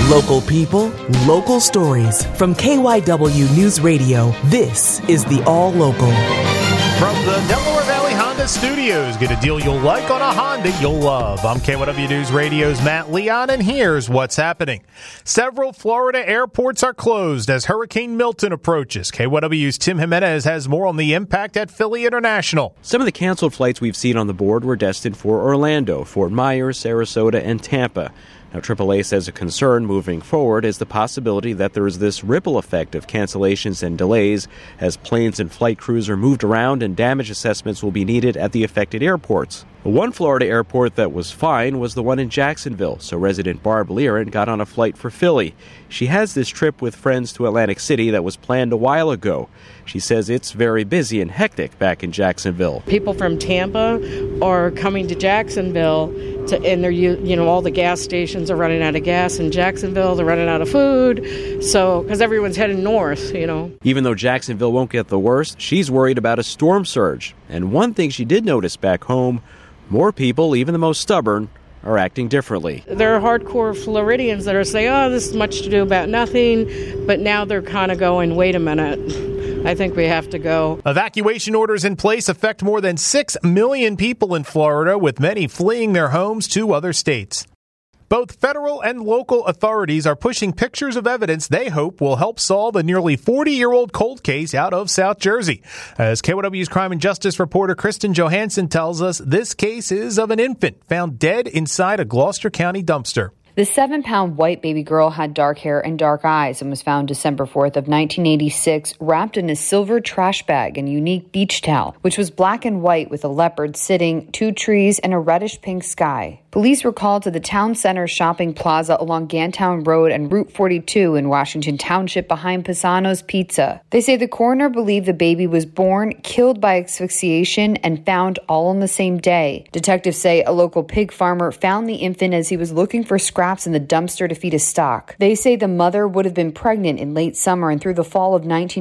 Local people, local stories. From KYW News Radio, this is the All Local. From the Delaware Valley Honda Studios, get a deal you'll like on a Honda you'll love. I'm KYW News Radio's Matt Leon, and here's what's happening. Several Florida airports are closed as Hurricane Milton approaches. KYW's Tim Jimenez has more on the impact at Philly International. Some of the canceled flights we've seen on the board were destined for Orlando, Fort Myers, Sarasota, and Tampa. Now, AAA says a concern moving forward is the possibility that there is this ripple effect of cancellations and delays as planes and flight crews are moved around and damage assessments will be needed at the affected airports. One Florida airport that was fine was the one in Jacksonville, so resident Barb Learen got on a flight for Philly. She has this trip with friends to Atlantic City that was planned a while ago. She says it's very busy and hectic back in Jacksonville. People from Tampa are coming to Jacksonville, and they're, all the gas stations are running out of gas in Jacksonville. They're running out of food, so because everyone's heading north, Even though Jacksonville won't get the worst, she's worried about a storm surge. And one thing she did notice back home, more people, even the most stubborn, are acting differently. There are hardcore Floridians that are saying, this is much to do about nothing, but now they're kind of going, wait a minute, I think we have to go. Evacuation orders in place affect more than 6 million people in Florida, with many fleeing their homes to other states. Both federal and local authorities are pushing pictures of evidence they hope will help solve a nearly 40-year-old cold case out of South Jersey. As KYW's crime and justice reporter Kristen Johansson tells us, this case is of an infant found dead inside a Gloucester County dumpster. The 7-pound white baby girl had dark hair and dark eyes and was found December 4th of 1986 wrapped in a silver trash bag and unique beach towel, which was black and white with a leopard sitting, 2 trees, and a reddish-pink sky. Police were called to the Town Center shopping plaza along Gantown Road and Route 42 in Washington Township behind Pisano's Pizza. They say the coroner believed the baby was born, killed by asphyxiation, and found all on the same day. Detectives say a local pig farmer found the infant as he was looking for scraps in the dumpster to feed his stock. They say the mother would have been pregnant in late summer and through the fall of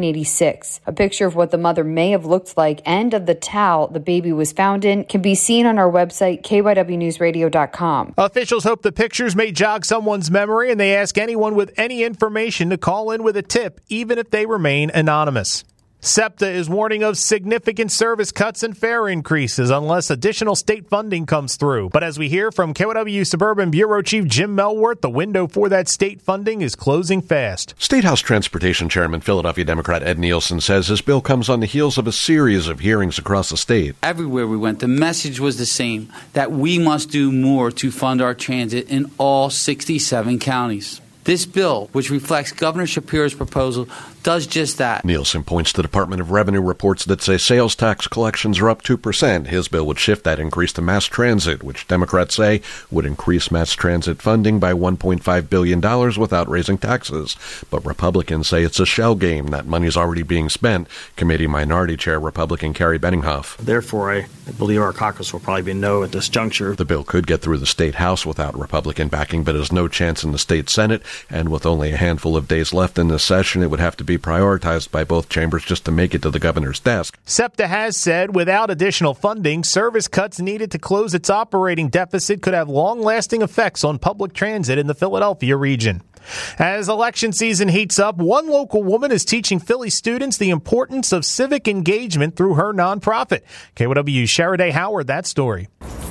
1986. A picture of what the mother may have looked like and of the towel the baby was found in can be seen on our website, kywnewsradio.com. Officials hope the pictures may jog someone's memory, and they ask anyone with any information to call in with a tip, even if they remain anonymous. SEPTA is warning of significant service cuts and fare increases unless additional state funding comes through. But as we hear from KYW Suburban Bureau Chief Jim Melworth, the window for that state funding is closing fast. State House Transportation Chairman, Philadelphia Democrat Ed Nielsen, says his bill comes on the heels of a series of hearings across the state. Everywhere we went, the message was the same, that we must do more to fund our transit in all 67 counties. This bill, which reflects Governor Shapiro's proposal, does just that. Nielsen points to Department of Revenue reports that say sales tax collections are up 2%. His bill would shift that increase to mass transit, which Democrats say would increase mass transit funding by $1.5 billion without raising taxes. But Republicans say it's a shell game. That money's already being spent. Committee Minority Chair Republican Carrie Benninghoff. Therefore, I believe our caucus will probably be no at this juncture. The bill could get through the state House without Republican backing, but has no chance in the state Senate. And with only a handful of days left in this session, it would have to be prioritized by both chambers just to make it to the governor's desk. SEPTA has said without additional funding, service cuts needed to close its operating deficit could have long-lasting effects on public transit in the Philadelphia region. As election season heats up, one local woman is teaching Philly students the importance of civic engagement through her nonprofit. KYW's Sharaday Howard, that story.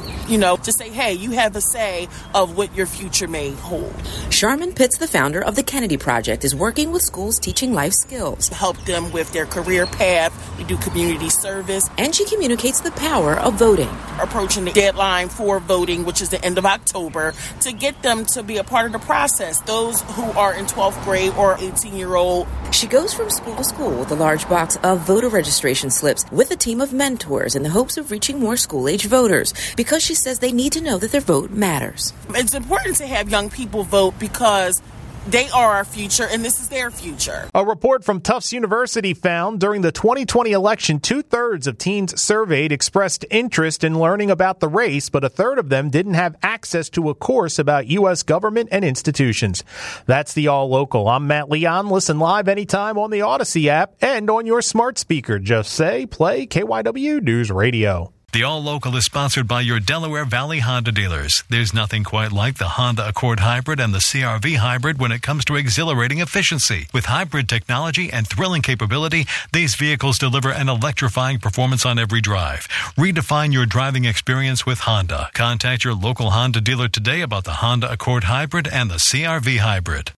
To say, hey, you have a say of what your future may hold. Sharman Pitts, the founder of the Kennedy Project, is working with schools teaching life skills. Help them with their career path. We do community service. And she communicates the power of voting. Approaching the deadline for voting, which is the end of October, to get them to be a part of the process. Those who are in 12th grade or 18-year-old. She goes from school to school with a large box of voter registration slips with a team of mentors in the hopes of reaching more school-age voters, because she says they need to know that their vote matters. It's important to have young people vote because they are our future, and this is their future. A report from Tufts University found during the 2020 election, 2/3 of teens surveyed expressed interest in learning about the race, but 1/3 of them didn't have access to a course about U.S. government and institutions. That's the All Local. I'm Matt Leon. Listen live anytime on the Odyssey app and on your smart speaker. Just say, play KYW News Radio. The All Local is sponsored by your Delaware Valley Honda dealers. There's nothing quite like the Honda Accord Hybrid and the CR-V Hybrid when it comes to exhilarating efficiency. With hybrid technology and thrilling capability, these vehicles deliver an electrifying performance on every drive. Redefine your driving experience with Honda. Contact your local Honda dealer today about the Honda Accord Hybrid and the CR-V Hybrid.